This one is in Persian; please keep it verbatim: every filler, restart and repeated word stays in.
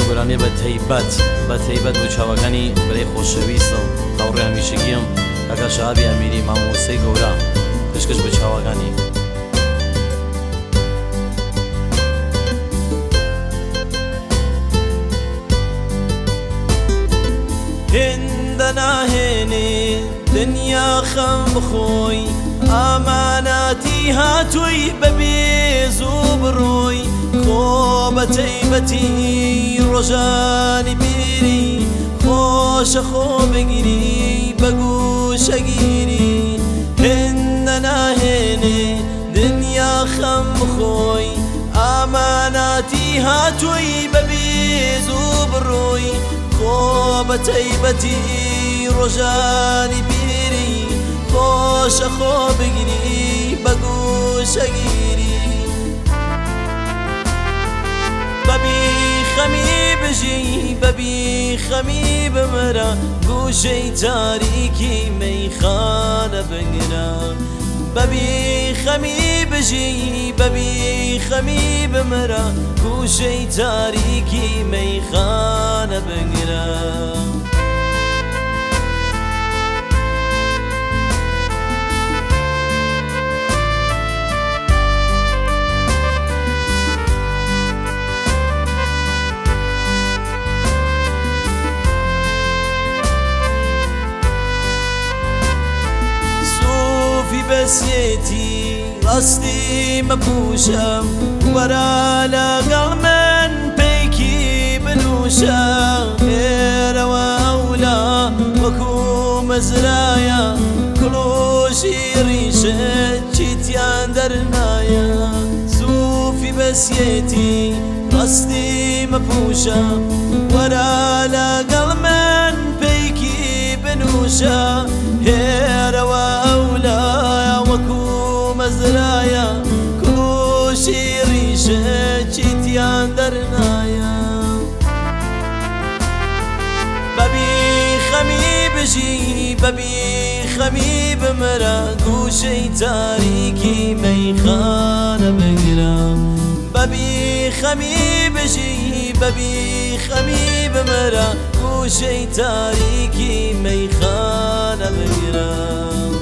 گۆرانێ بە تەیبەت بە تەیبەت بۆ چاوەکانی بەرەی خۆشەویستم هاوڕێ هەمیشەگیم ئەگە شەهابی ئەمیری مامۆسەی گەورە پشکش بە چاوەکانی هێندە ناهێنێ دنیا خەم بخۆی ئامانەتی هاتووی بەبێز و بڕۆی خۆ بە تەیبەتی ڕۆژانی بیری خۆشە خۆ بگیری بە گوشەگیری هێندە ناهێنێ دنیا خەم بخۆی ئامانەتی هاتووی بەبێز و بڕۆی خۆ بە تەیبەتی ڕۆژانی بیری خۆشە خۆ بگیری بە گوشەگیری بەبی خەمی بژی بەبی خەمی بمرە گوشەی تاریکی مەیخانە بنگرە بەبی خەمی بژی بەبی خەمی بمرە گوشەی تاریکی مەیخانە بنگرە بەسێتی ڕاستی مەپوشەم وەرە لەگەڵ من پێیکی بنووشە ئێرەوە ئەولا وەکو مەزرایە کڵۆژی ڕیشت چیتیان دەرنایە زووفی بەسێتی ڕاستی مەپوشە وەرە لەگەڵ من پێیکی بنووشە ئێرەوە ئەولا مەزرایە کۆشی ڕیشە چیتیان دەرنایە بەبی خەمی بژی بەبی خەمی بمرە گوشەی تاریکی مەیخانە بگرە بەبی خەمی بژی بەبی خەمی بمرە گوشەی تاریکی مەیخانە بگرە